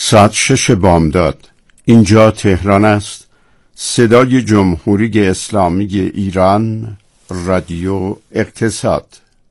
ساعت 6 بامداد. اینجا تهران است. صدای جمهوری اسلامی ایران، رادیو اقتصاد.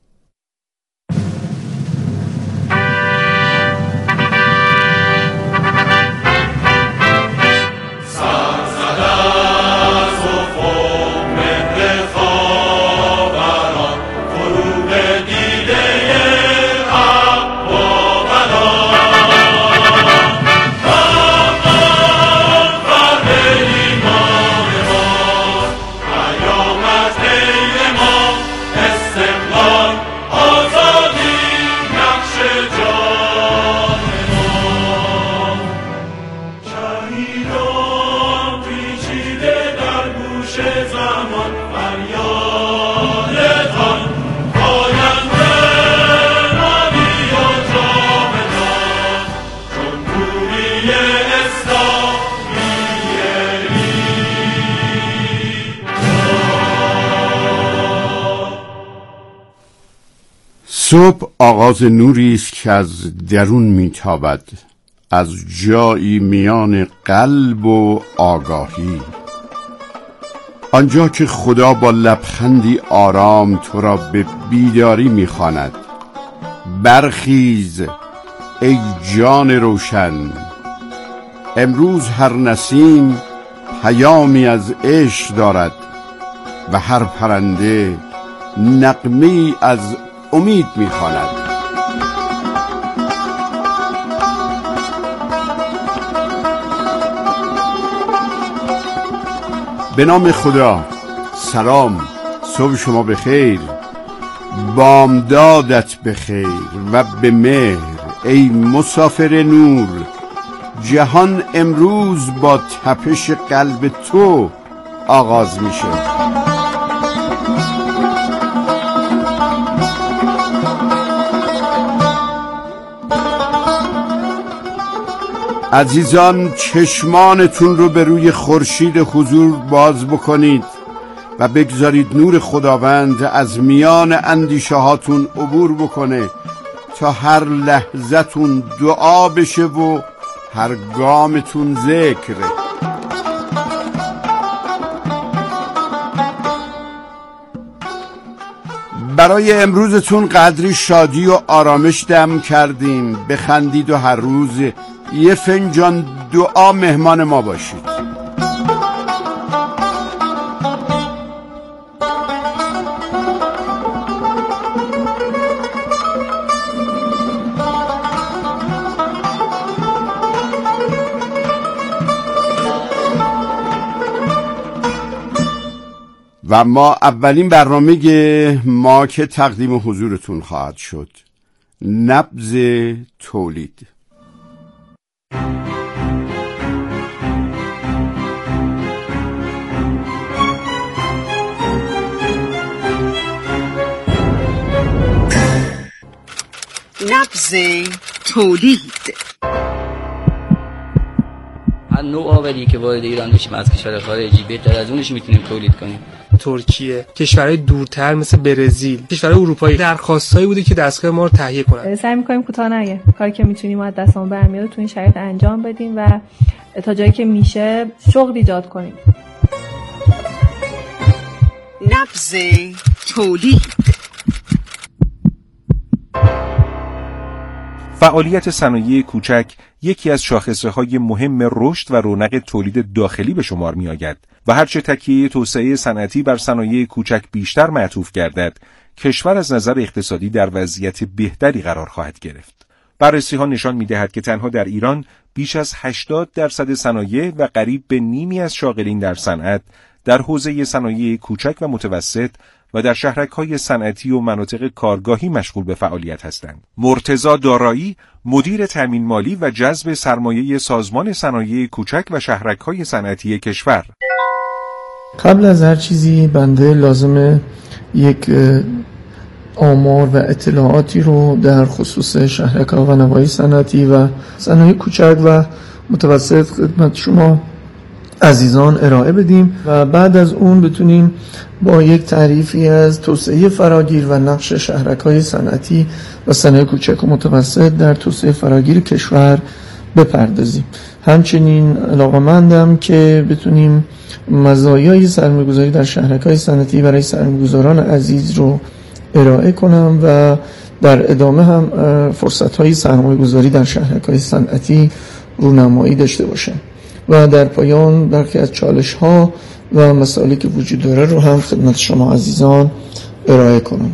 صبح آغاز نوری است که از درون میتابد، از جایی میان قلب و آگاهی، آنجا که خدا با لبخندی آرام تو را به بیداری میخواند. برخیز ای جان روشن، امروز هر نسیم پیامی از عشق دارد و هر پرنده نغمه‌ای از امید می‌خواند. به نام خدا. سلام، صبح شما بخیر، بامدادت بخیر و به مهر ای مسافر نور. جهان امروز با تپش قلب تو آغاز میشه. عزیزان، چشمانتون رو به روی خورشید حضور باز بکنید و بگذارید نور خداوند از میان اندیشه هاتون عبور بکنه تا هر لحظتون دعا بشه و هر گامتون ذکره. برای امروزتون قدری شادی و آرامش دم کردیم. بخندید و هر روز یه فنجان دعا مهمان ما باشید. و ما اولین برنامه ما که تقدیم حضورتون خواهد شد، نبض تولید. نبض تولید. هر نوع آوری که وارد ایران بشیم از کشور خارجی بهتر از اونش میتونیم تولید کنیم. ترکیه، کشورهای دورتر مثل برزیل، کشورهای اروپایی درخواستایی بوده که دستگاه ما رو تهیه کنن. سعی می‌کنیم کوتاه نگه، کاری که میتونیم از دستمون برمیاد تو این شرایط انجام بدیم و تا جایی که میشه شغل ایجاد کنیم. نبض تولید. فعالیت صنایع کوچک یکی از شاخصه‌های مهم رشد و رونق تولید داخلی به شمار می‌آید و هرچه تکیه توسعه صنعتی بر صنایع کوچک بیشتر معطوف گردد، کشور از نظر اقتصادی در وضعیت بهتری قرار خواهد گرفت. بررسی‌ها نشان می‌دهد که تنها در ایران بیش از 80% صنایع و قریب به نیمی از شاغلین در صنعت در حوزه صنایع کوچک و متوسط و در شهرک‌های صنعتی و مناطق کارگاهی مشغول به فعالیت هستند. مرتضی دارایی، مدیر تامین مالی و جذب سرمایه سازمان صنایع کوچک و شهرک‌های صنعتی کشور: قبل از هر چیزی بنده لازمه یک آمار و اطلاعاتی رو در خصوص شهرک‌ها و نواحی صنعتی و صنایع کوچک و متوسط خدمت شما عزیزان ارائه بدیم و بعد از اون بتونیم با یک تعریفی از توسعه فراگیر و نقش شهرک‌های صنعتی و صنایع کوچک و متوسط در توسعه فراگیر کشور بپردازیم. همچنین علاقه‌مندم که بتونیم مزایای سرمایه‌گذاری در شهرک‌های صنعتی برای سرمایه‌گذاران عزیز رو ارائه کنم و در ادامه هم فرصت‌های سرمایه‌گذاری در شهرک‌های صنعتی رونمایی داشته باشم و در پایان برخی از چالش‌ها و مسائلی که وجود داره رو هم خدمت شما عزیزان ارائه کنم.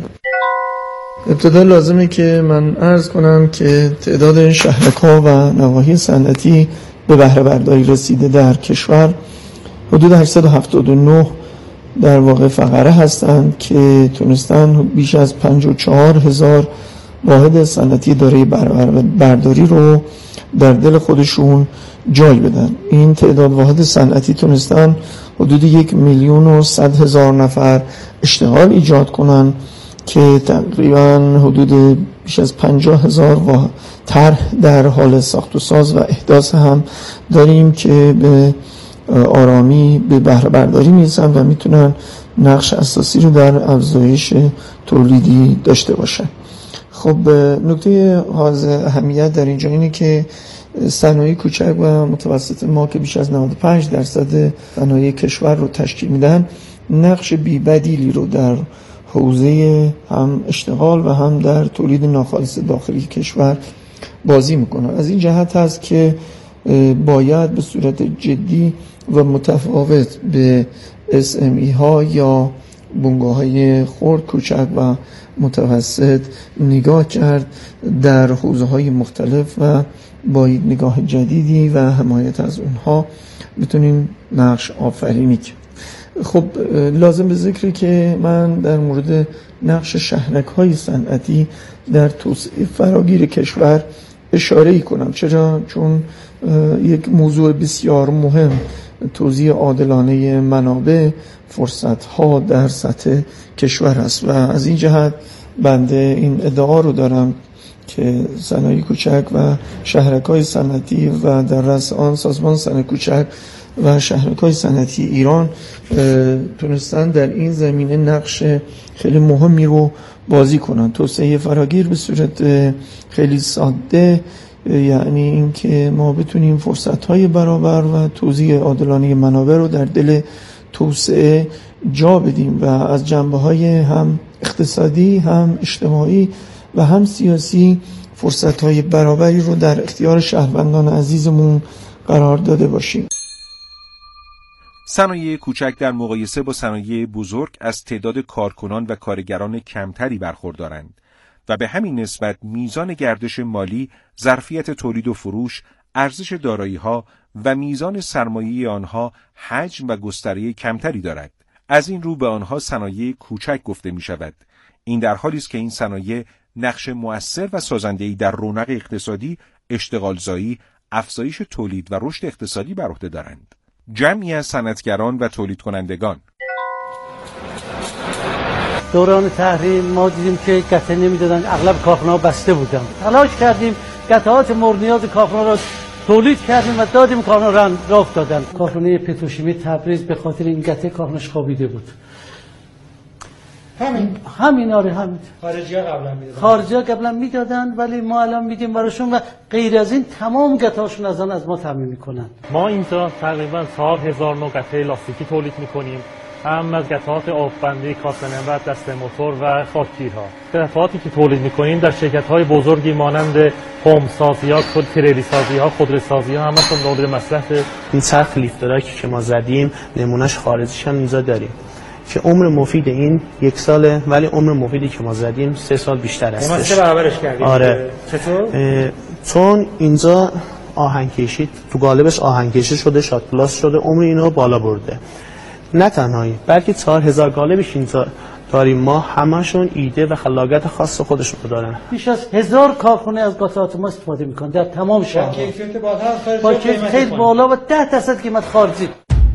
ابتدا لازمه که من عرض کنم که تعداد شهرک‌ها و نواحی صنعتی به بهره برداری رسیده در کشور حدود 879 در واقع فقره هستند که تونستن بیش از 54,000 واحد صنعتی دارای بهره برداری رو در دل خودشون جای بدن. این تعداد واحد صنعتی تونستن حدود 1,100,000 نفر اشتغال ایجاد کنن که تقریبا حدود بیش از 50,000 طرح در حال ساخت و ساز و احداث هم داریم که به آرامی به بهره برداری میرسن و میتونن نقش اساسی رو در افزایش تولیدی داشته باشن. خب نکته حائز اهمیت در اینجا اینه که صنایع کوچک و متوسط ما که بیش از 95% صنایع کشور رو تشکیل میدن نقش بی‌بدیلی رو در حوزه هم اشتغال و هم در تولید ناخالص داخلی کشور بازی میکنن. از این جهت هست که باید به صورت جدی و متفاوت به SME ها یا بنگاه های خرد، کوچک و متوسط نگاه کرد در حوزه های مختلف و با نگاه جدیدی و حمایت از اونها بتونیم نقش آفرینی کرد. خب لازم به ذکری که من در مورد نقش شهرک‌های صنعتی در توسعه فراگیر کشور اشاره‌ای کنم. چرا؟ چون یک موضوع بسیار مهم توزیع عادلانه منابع، فرصت‌ها در سطح کشور است و از این جهت بنده این ادعا رو دارم که صنایع کوچک و شهرک‌های صنعتی و در رأس آن سازمان صنایع کوچک و شهرک‌های صنعتی ایران تونستن در این زمینه نقش خیلی مهمی رو بازی کنن. توسعه فراگیر به صورت خیلی ساده یعنی اینکه ما بتونیم فرصت‌های برابر و توزیع عادلانه منابع رو در دل توسعه جا بدیم و از جنبه‌های هم اقتصادی، هم اجتماعی و هم سیاسی فرصت‌های برابری رو در اختیار شهروندان عزیزمون قرار داده باشیم. صنایع کوچک در مقایسه با صنایع بزرگ از تعداد کارکنان و کارگران کمتری برخوردارند و به همین نسبت میزان گردش مالی، ظرفیت تولید و فروش، ارزش دارایی‌ها و میزان سرمایه آنها حجم و گستره کمتری دارد. از این رو به آنها صنایع کوچک گفته می شود. این در حالی است که این صنایع نقش مؤثر و سازنده‌ای در رونق اقتصادی، اشتغالزایی، افزایش تولید و رشد اقتصادی بر عهده دارند. جمعی از صنعتگران و تولید کنندگان دوران تحریم ما دیدیم که گته نمیدادن، اغلب کارخانه‌ها بسته بودن. تلاش کردیم قطعات مورد نیاز کارخانه‌ها را تولید کردیم و دادیم کارخانه‌ها راه افتادن. کارخانه پتروشیمی تبریز به خاطر این گته کارخانه‌اش خوابیده بود. همین خارجی‌ها قبلا میدادن ولی ما الان میدیم براشون و غیر از این تمام گته‌هاشون از ما تامین میکنن. ما اینجا تقریبا 4,000 نوع گته لاستیکی تولید میکنیم، هم از قطعات آببندی، کاسه‌نمر، دسته موتور و خاکگیرها. قطعاتی که تولید میکنیم در شرکت‌های بزرگی مانند پمپ‌سازی‌ها، تریلی‌سازی‌ها، خودروسازی‌ها همشون مورد مصرف. این چرخ لیفتراکی که ما زدیم نمونهش خارجیش هم اینجا داریم که عمر مفید این 1 ساله ولی عمر مفیدی که ما زدیم 3 سال بیشتر است. ما 3 برابرش کردیم. آره. چطور؟ چون اینجا آهنکشی تو قالبش آهنکشی شده، شات پلاس شده، عمر اینو بالا برده. نه تنهایی بلکه 4,000 قالبش اینجا داریم ما، همشون ایده و خلاقیت خاص خودشون دارن. بیش از 1000 کارخانه از قطعات ما استفاده میکنن در تمام شهرها. با کیفیت بالا، با کیفیت بالا و 10% قیمت خارجی.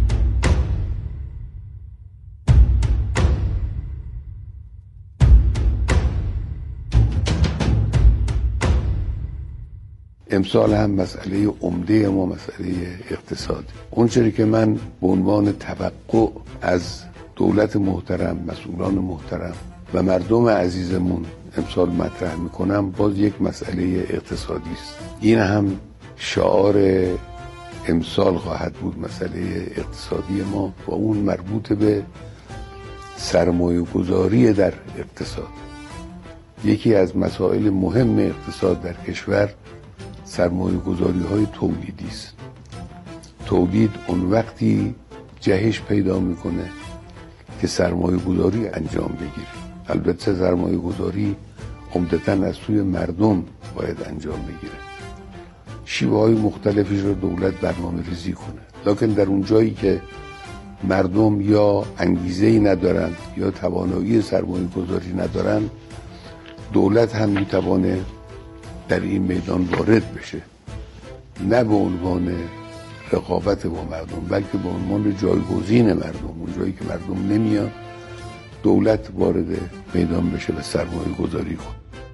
امسال هم مسئله عمده ما مسئله اقتصادی. اونچه که من به عنوان توقع از دولت محترم، مسئولان محترم و مردم عزیزمون امسال مطرح میکنم باز یک مسئله اقتصادی است. این هم شعار امسال خواهد بود مسئله اقتصادی ما و اون مربوط به سرمایه گذاری در اقتصاد. یکی از مسائل مهم اقتصاد در کشور سرمایه گذاری های تولیدی است. تولید اون وقتی جهش پیدا میکنه که سرمایه گذاری انجام بگیره. البته سرمایه گذاری عمدتاً از سوی مردم باید انجام بگیره. شیوه های مختلفی رو دولت برنامه ریزی کنه، لکن در اون جایی که مردم یا انگیزه‌ای ندارن یا توانایی سرمایه گذاری ندارن، دولت هم میتوانه در این میدان وارد بشه، نه به عنوان رقابت با مردم بلکه به عنوان جایگزین مردم. اون جایی که مردم نمیان دولت وارد میدان بشه و سرمایه گذاری کنه.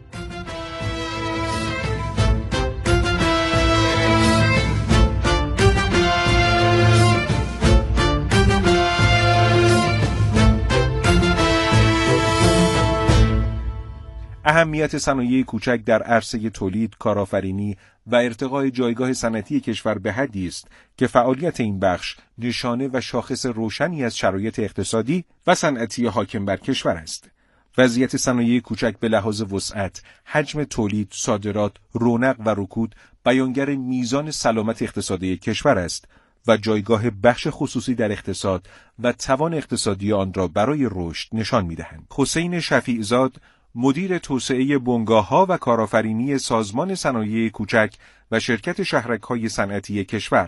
اهمیت صنایع کوچک در عرصه تولید، کارآفرینی و ارتقای جایگاه صنعتی کشور به حدی است که فعالیت این بخش نشانه و شاخص روشنی از شرایط اقتصادی و صنعتی حاکم بر کشور است. وضعیت صنایع کوچک به لحاظ وسعت، حجم تولید، صادرات، رونق و رکود بیانگر میزان سلامت اقتصادی کشور است و جایگاه بخش خصوصی در اقتصاد و توان اقتصادی آن را برای رشد نشان می‌دهند. حسین شفیع‌زاد، مدیر توسعه بنگاه‌ها و کارآفرینی سازمان صنایع کوچک و شرکت شهرک‌های صنعتی کشور: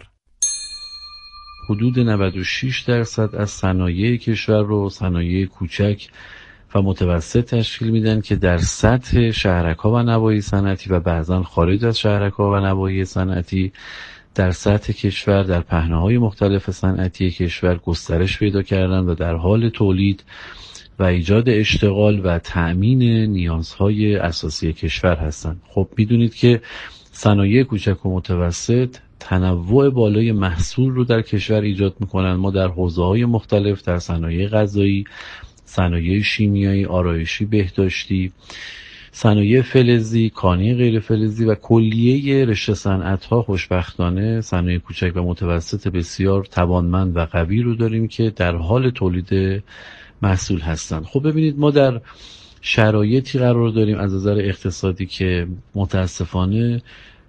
حدود 96% از صنایع کشور رو صنایع کوچک و متوسط تشکیل میدن که در سطح شهرک‌ها و نواحی صنعتی و بعضاً خارج از شهرک‌ها و نواحی صنعتی در سطح کشور در پهنه‌های مختلف صنعتی کشور گسترش پیدا کردن و در حال تولید و ایجاد اشتغال و تأمین نیازهای اساسی کشور هستند. خب میدونید که صنایع کوچک و متوسط تنوع بالای محصول رو در کشور ایجاد میکنن. ما در حوزه‌های مختلف، در صنایع غذایی، صنایع شیمیایی، آرایشی، بهداشتی، صنایع فلزی، کانی غیر فلزی و کلیه رشته صنعت‌ها خوشبختانه صنایع کوچک و متوسط بسیار توانمند و قوی رو داریم که در حال تولید محصول هستند. خب ببینید ما در شرایطی قرار داریم از نظر اقتصادی که متاسفانه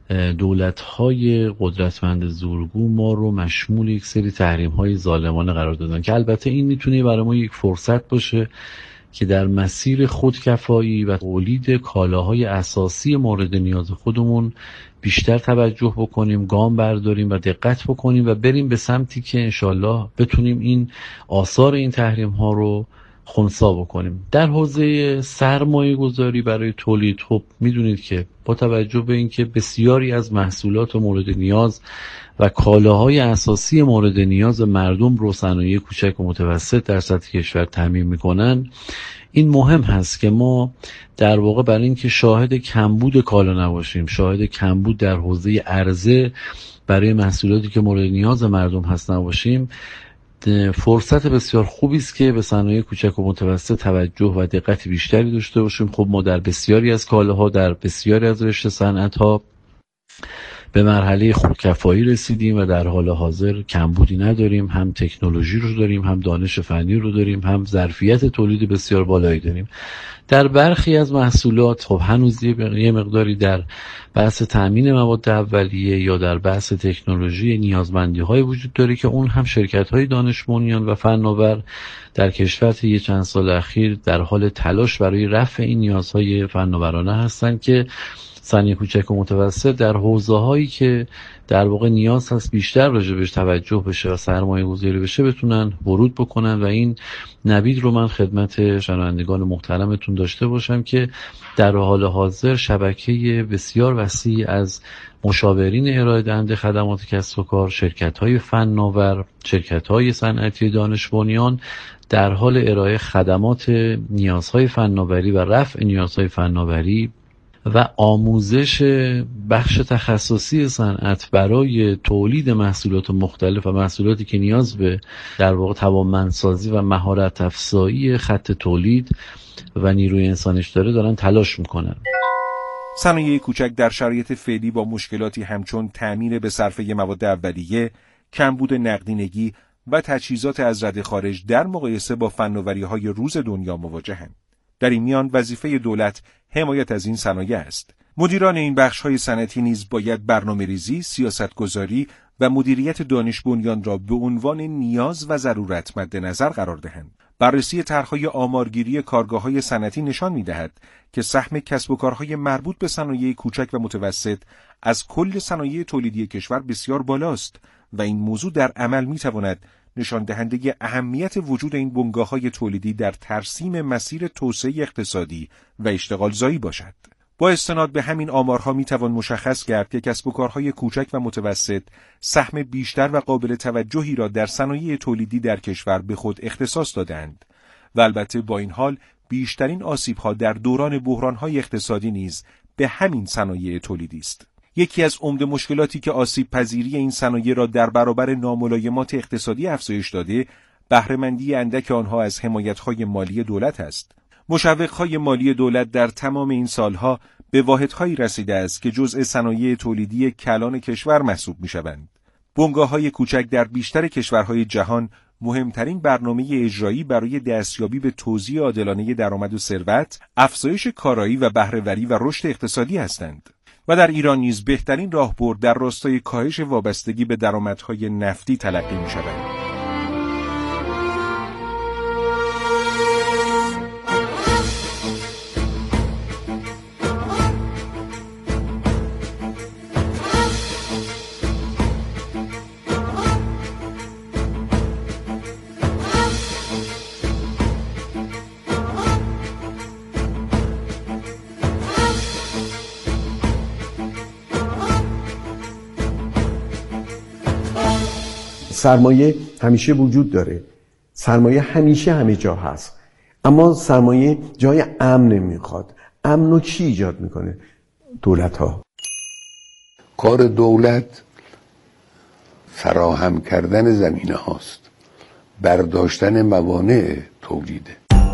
دولت‌های قدرتمند زورگو ما رو مشمول یک سری تحریم‌های ظالمانه قرار دادن که البته این میتونه برای ما یک فرصت باشه که در مسیر خودکفایی و تولید کالاهای اساسی مورد نیاز خودمون بیشتر توجه بکنیم، گام برداریم و دقت بکنیم و بریم به سمتی که انشالله بتونیم این آثار این تحریم ها رو خنثی بکنیم. در حوزه سرمایه گذاری برای تولید، خب میدونید که با توجه به اینکه بسیاری از محصولات مورد نیاز و کالاهای اساسی مورد نیاز مردم رو صنایع کوچک و متوسط در سطح کشور تامین میکنن، این مهم هست که ما در واقع برای اینکه شاهد کمبود کالا نباشیم، شاهد کمبود در حوزه عرضه برای محصولاتی که مورد نیاز مردم هست نباشیم، فرصت بسیار خوبی است که به صنایع کوچک و متوسط توجه و دقت بیشتری داشته باشیم. خب ما در بسیاری از کالاها، در بسیاری از رشته صنعت‌ها به مرحله خودکفایی رسیدیم و در حال حاضر کمبودی نداریم. هم تکنولوژی رو داریم، هم دانش فنی رو داریم، هم ظرفیت تولید بسیار بالایی داریم. در برخی از محصولات خب هنوز یه مقداری در بحث تامین مواد اولیه یا در بحث تکنولوژی نیازمندی‌های وجود داره که اون هم شرکت‌های دانش بنیان و فناور در کشور طی چند سال اخیر در حال تلاش برای رفع این نیازهای فناورانه هستند که صنایع کوچک و متوسط در حوزه‌هایی که در واقع نیاز هست بیشتر راجع بهش توجه بشه و سرمایه گذاری بشه بتونن ورود بکنن. و این نوید رو من خدمت شنوندگان محترمتون داشته باشم که در حال حاضر شبکه بسیار وسیع از مشاورین ارائه دهنده خدمات کسب و کار، شرکت‌های فناور، شرکت‌های صنعتی دانش بنیان در حال ارائه خدمات نیازهای فناوری و رفع نیازهای فناوری و آموزش بخش تخصصی صنعت برای تولید محصولات مختلف و محصولاتی که نیاز به در واقع توانمندسازی و مهارت افزایی خط تولید و نیروی انسانیش دارن تلاش میکنن. صنایع کوچک در شرایط فعلی با مشکلاتی همچون تأمین به صرفه مواد اولیه، کمبود نقدینگی و تجهیزات از رده خارج در مقایسه با فناوری‌های روز دنیا مواجهند. در این میان وظیفه دولت حمایت از این صنایع است. مدیران این بخش‌های صنعتی نیز باید برنامه‌ریزی، سیاستگذاری و مدیریت دانش بنیان را به عنوان نیاز و ضرورت مد نظر قرار دهند. بررسی طرح‌های آمارگیری کارگاه‌های صنعتی نشان می‌دهد که سهم کسب و کارهای مربوط به صنایع کوچک و متوسط از کل صنایع تولیدی کشور بسیار بالاست و این موضوع در عمل می‌تواند نشان دهنده اهمیت وجود این بنگاه‌های تولیدی در ترسیم مسیر توسعه اقتصادی و اشتغالزایی باشد. با استناد به همین آمارها میتوان مشخص کرد که کسب و کارهای کوچک و متوسط سهم بیشتر و قابل توجهی را در صنایع تولیدی در کشور به خود اختصاص دادند و البته با این حال بیشترین آسیب‌ها در دوران بحران‌های اقتصادی نیز به همین صنایع تولیدی است. یکی از عمده مشکلاتی که آسیب پذیری این صنایع را در برابر ناملایمات اقتصادی افزایش داده، بهره‌مندی اندک آنها از حمایت‌های مالی دولت است. مشوق‌های مالی دولت در تمام این سالها به واحدهایی رسیده است که جزء صنایع تولیدی کلان کشور محسوب می‌شوند. بنگاه‌های کوچک در بیشتر کشورهای جهان مهمترین برنامه اجرایی برای دستیابی به توزیع عادلانه درآمد و ثروت، افزایش کارایی و بهره‌وری و رشد اقتصادی هستند. و در ایران نیز بهترین راهبرد در راستای کاهش وابستگی به درآمدهای نفتی تلقی می‌شوند. سرمایه همیشه وجود داره، سرمایه همیشه همه جا هست، اما سرمایه جای امن نمیخواد. امن رو کی ایجاد میکنه؟ دولت ها. کار دولت فراهم کردن زمینه هاست، برداشتن موانع تولیده.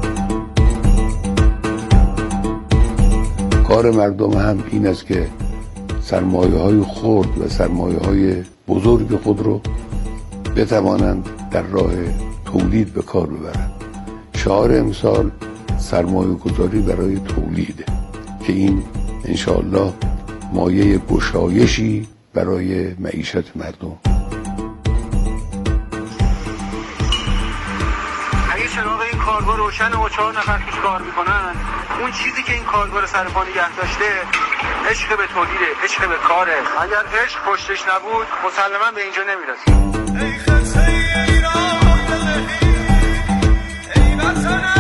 کار مردم هم این است که سرمایه های خرد و سرمایه های بزرگ خود رو بتوانند در راه تولید به کار ببرند. شعار امسال سرمایه گذاری برای تولیده که این انشاءالله مایه گشایشی برای معیشت مردم. اگه چراغ این کارگاه روشن و 4 نفر توش کار میکنن، اون چیزی که این کارگاه رو سر پا نگه داشته عشق به تولیده، عشق به کاره. اگر عشق پشتش نبود مسلما به اینجا نمیرسیم. ای خطه ایران دلهی ای وطنم،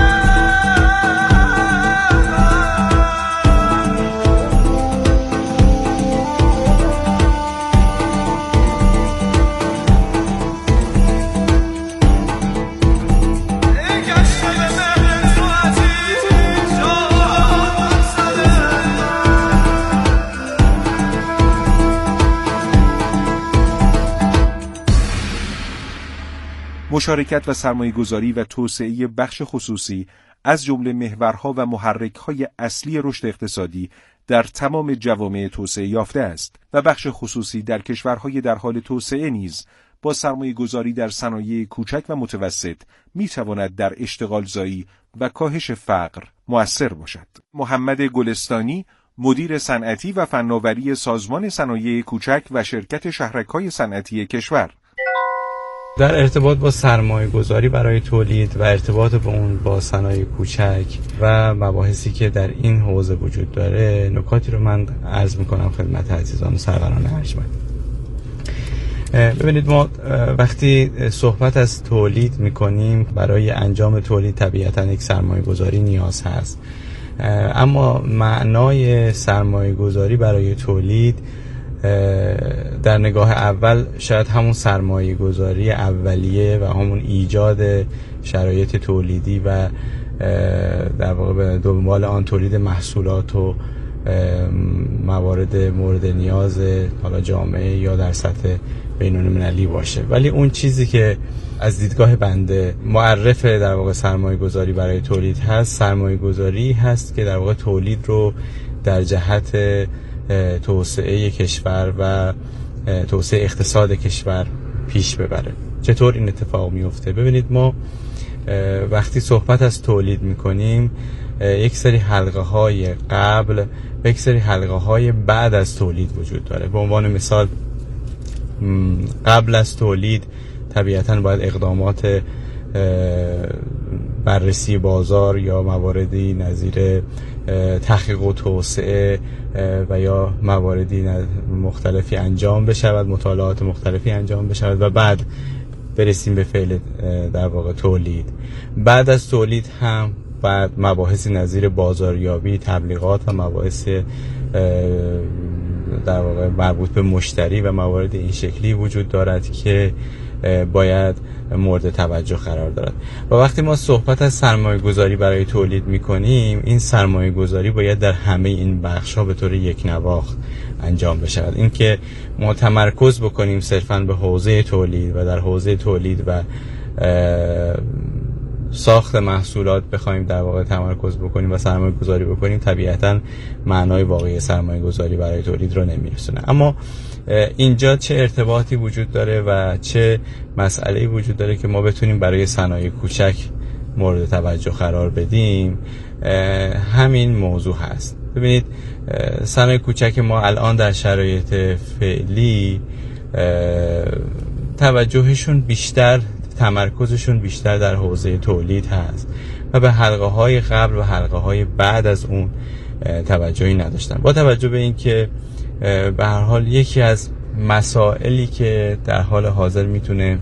مشارکت و سرمایه‌گذاری و توسعه بخش خصوصی از جمله محورها و محرک‌های اصلی رشد اقتصادی در تمام جوامع توسعه یافته است و بخش خصوصی در کشورهای در حال توسعه نیز با سرمایه‌گذاری در صنایع کوچک و متوسط می‌تواند در اشتغالزایی و کاهش فقر مؤثر باشد. محمد گلستانی، مدیر صنعتی و فناوری سازمان صنایع کوچک و شرکت شهرک‌های صنعتی کشور: در ارتباط با سرمایه گذاری برای تولید و ارتباط با اون با صنایع کوچک و مباحثی که در این حوزه وجود داره، نکاتی رو من عرض میکنم خدمت عزیزان و سروران ارجمند. ببینید، ما وقتی صحبت از تولید میکنیم، برای انجام تولید طبیعتاً یک سرمایه گذاری نیاز هست، اما معنای سرمایه گذاری برای تولید در نگاه اول شاید همون سرمایه گذاری اولیه و همون ایجاد شرایط تولیدی و در واقع به دنبال آن تولید محصولات و موارد مورد نیاز حالا جامعه یا در سطح بین‌المللی باشه. ولی اون چیزی که از دیدگاه بنده معرف در واقع سرمایه گذاری برای تولید هست، سرمایه گذاری هست که در واقع تولید رو در جهت توسعه کشور و توسعه اقتصاد کشور پیش ببره. چطور این اتفاق میفته؟ ببینید ما وقتی صحبت از تولید میکنیم یک سری حلقه های قبل و یک سری حلقه های بعد از تولید وجود داره. به عنوان مثال قبل از تولید طبیعتاً باید اقدامات بررسی بازار یا مواردی نظیر تحقیق و توسعه و یا مواردی مختلفی انجام بشود، مطالعات مختلفی انجام بشود و بعد برسیم به فعل در واقع تولید. بعد از تولید هم بعد مباحثی نظیر بازاریابی، تبلیغات و مباحث در واقع مربوط به مشتری و موارد این شکلی وجود دارد که باید مورد توجه قرار دارد. و وقتی ما صحبت از سرمایه گذاری برای تولید میکنیم، این سرمایه گذاری باید در همه این بخش ها به طور یک نواخت انجام بشود. این که ما تمرکز بکنیم صرفاً به حوزه تولید و در حوزه تولید و ساخت محصولات بخوایم در واقع تمرکز بکنیم و سرمایه گذاری بکنیم، طبیعتاً معنای واقعی سرمایه گذاری برای تولید رو نمیرسونه. اما اینجا چه ارتباطی وجود داره و چه مسئله‌ای وجود داره که ما بتونیم برای صنایع کوچک مورد توجه قرار بدیم؟ همین موضوع هست. ببینید صنایع کوچک ما الان در شرایط فعلی توجهشون بیشتر، تمرکزشون بیشتر در حوزه تولید هست و به حلقه های قبل و حلقه های بعد از اون توجهی نداشتن. با توجه به این که به هر حال یکی از مسائلی که در حال حاضر میتونه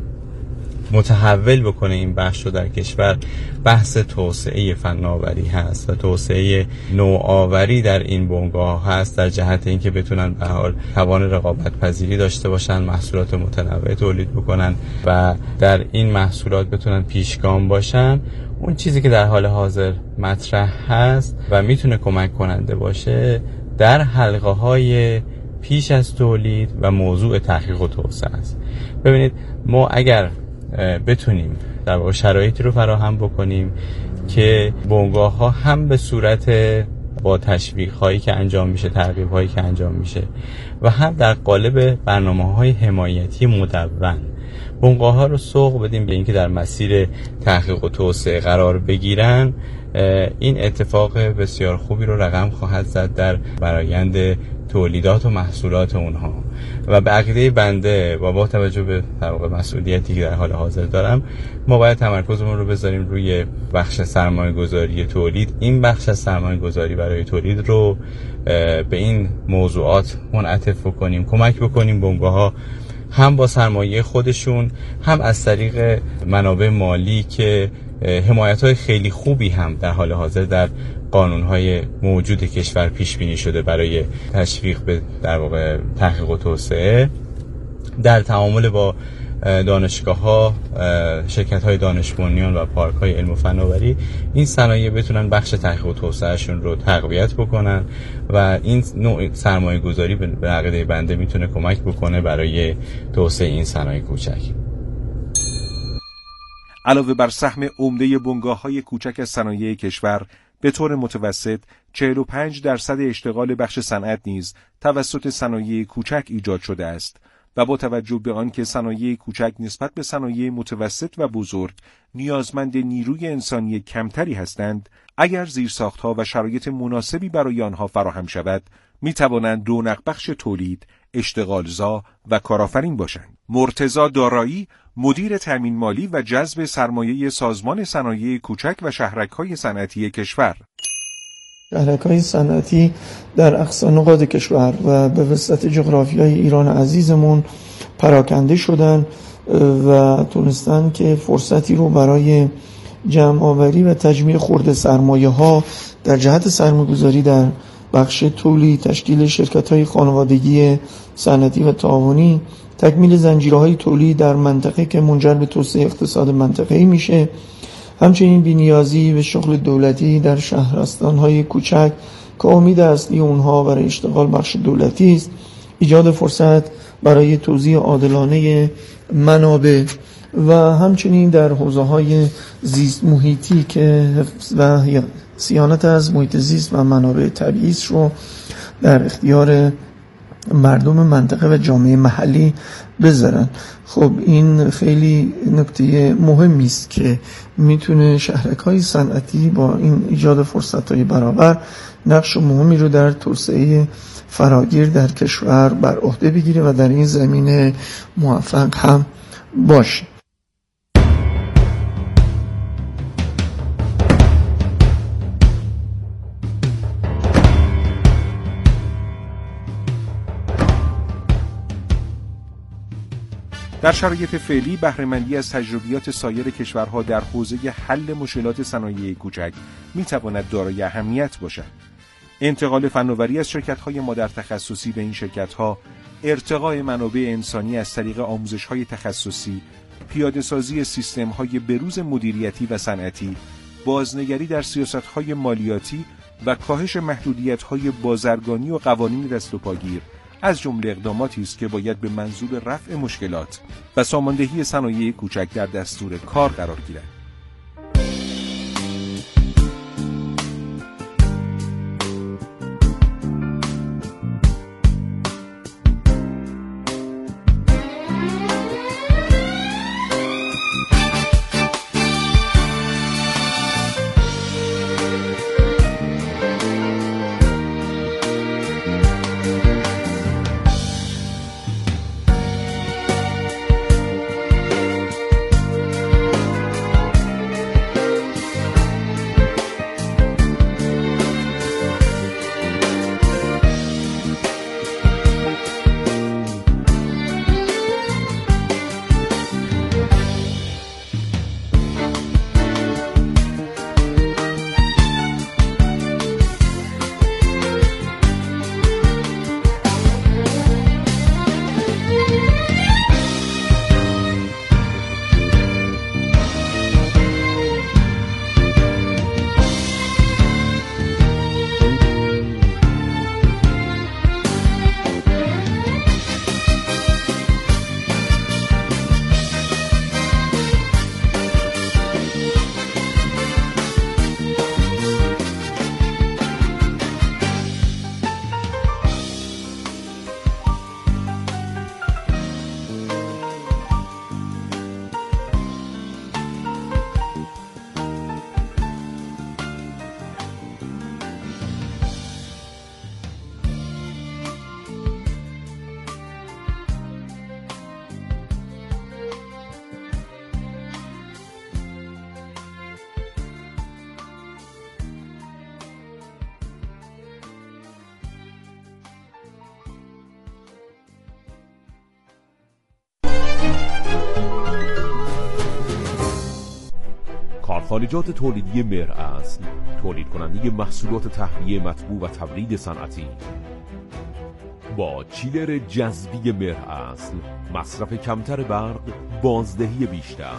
متحول بکنه این بخش رو در کشور، بحث توسعه فناوری هست و توسعه نوآوری در این بنگاه هست، در جهت اینکه بتونن به هر حال توان رقابت پذیری داشته باشن، محصولات متنوع تولید بکنن و در این محصولات بتونن پیشگام باشن. اون چیزی که در حال حاضر مطرح هست و میتونه کمک کننده باشه در حلقه های پیش از تولید و موضوع تحقیق و توسعه است. ببینید ما اگر بتونیم در واقع شرایطی رو فراهم بکنیم که بنگاه ها هم به صورت با تشویق هایی که انجام میشه، ترغیب هایی که انجام میشه و هم در قالب برنامه های حمایتی مدون بنگاه ها رو سوق بدیم به اینکه در مسیر تحقیق و توسعه قرار بگیرن، این اتفاق بسیار خوبی رو رقم خواهد زد در فرآیند تولیدات و محصولات اونها. و به عقیده بنده و با توجه به در واقع مسئولیتی که در حال حاضر دارم، ما باید تمرکزمون رو بذاریم روی بخش سرمایه گذاری تولید. این بخش از سرمایه گذاری برای تولید رو به این موضوعات منعطف بکنیم، کمک بکنیم بنگاه ها هم با سرمایه خودشون، هم از طریق منابع مالی که حمایت‌های خیلی خوبی هم در حال حاضر در قانون‌های موجود کشور پیش بینی شده برای تشویق به در واقع تحقیق و توسعه، در تعامل با دانشگاه‌ها، شرکت‌های دانش بنیان و پارک‌های علم و فناوری این صنایع بتونن بخش تحقیق و توسعهشون رو تقویت بکنن و این نوع سرمایه‌گذاری به عقیده بنده میتونه کمک بکنه برای توسعه این صنایع کوچک. علاوه بر سهم عمده بنگاه‌های کوچک از صنایع کشور، به طور متوسط 45% اشتغال بخش صنعت نیز توسط صنایع کوچک ایجاد شده است و با توجه به آنکه صنایع کوچک نسبت به صنایع متوسط و بزرگ نیازمند نیروی انسانی کمتری هستند، اگر زیرساخت‌ها و شرایط مناسبی برای آنها فراهم شود، می‌توانند رونق بخش تولید، اشتغالزا و کارآفرین باشند. مرتضی دارایی، مدیر تامین مالی و جذب سرمایه سازمان صنایع کوچک و شهرک‌های صنعتی کشور: شهرک‌های صنعتی در اقصا نقاط کشور و به وسعت جغرافیای ایران عزیزمون پراکنده شدن و تونستن که فرصتی رو برای جمع آوری و تجمیع خرد سرمایه ها در جهت سرمایه‌گذاری در بخش تولید، تشکیل شرکت‌های خانوادگی صنعتی و تعاونی، تکمیل زنجیرهای تولید در منطقه که منجر به توسعه اقتصاد منطقه‌ای میشه، همچنین بی‌نیازی به شغل دولتی در شهرستان‌های کوچک که امید اصلی اونها برای اشتغال بخش دولتی است، ایجاد فرصت برای توزیع عادلانه منابع و همچنین در حوزه‌های زیست محیطی که حفظ و صیانت از محیط زیست و منابع طبیعی رو در اختیار مردم منطقه و جامعه محلی بذارن. خب این خیلی نکته مهمی است که میتونه شهرک‌های صنعتی با این ایجاد فرصت‌های برابر نقش مهمی رو در توسعه فراگیر در کشور بر عهده بگیره و در این زمینه موفق هم باشه. در شرایط فعلی بهره‌مندی از تجربیات سایر کشورها در حوزه حل مشکلات صنایع کوچک می‌تواند دارای اهمیت باشد. انتقال فناوری از شرکت‌های مادر تخصصی به این شرکت‌ها، ارتقاء منابع انسانی از طریق آموزش‌های تخصصی، پیاده‌سازی سیستم‌های بروز مدیریتی و صنعتی، بازنگری در سیاست‌های مالیاتی و کاهش محدودیت‌های بازرگانی و قوانین دست و پاگیر از جمله اقداماتی است که باید به منظور رفع مشکلات و ساماندهی صنایع کوچک در دستور کار قرار گیرد. کارخانجات تولیدی مهراصل، تولید کننده محصولات تهویه مطبوع و تبرید صنعتی. با چیلر جذبی مهراصل، مصرف کمتر برق، بازدهی بیشتر.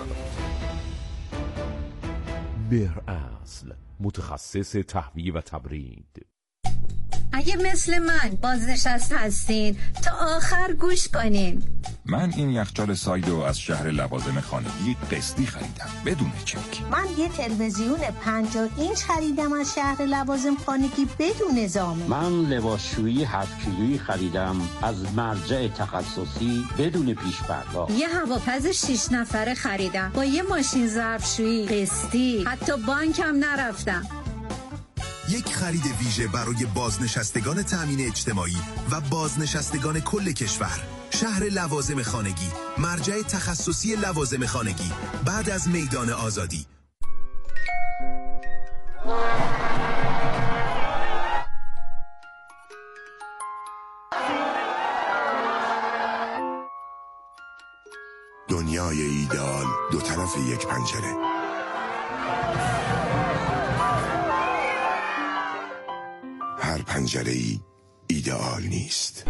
مهراصل، متخصص تهویه و تبرید. اگه مثل من بازنشسته هستین تا آخر گوش کنین. من این یخچال سایدو از شهر لوازم خانگی قسطی خریدم بدون چک. من یه تلویزیون 50 اینچ خریدم از شهر لوازم خانگی بدون زامن. من لباسشویی 7 کیلویی خریدم از مرجع تخصصی بدون پیش پرداخت. یه هواپز 6 نفره خریدم با یه ماشین ظرفشویی قسطی، حتی بانکم نرفتم. یک خرید ویژه برای بازنشستگان تامین اجتماعی و بازنشستگان کل کشور. شهر لوازم خانگی، مرجع تخصصی لوازم خانگی، بعد از میدان آزادی. دنیای ایدئال دو طرف یک پنجره. هر پنجره‌ای ایدئال نیست.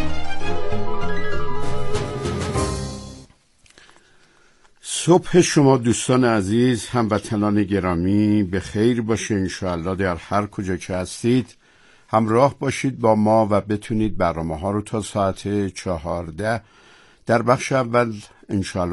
صبح شما دوستان عزیز، هموطنان گرامی به خیر باشه انشاءالله. در هر کجا که هستید همراه باشید با ما و بتونید برنامه ها رو تا ساعت 14 در بخش اول انشاءالله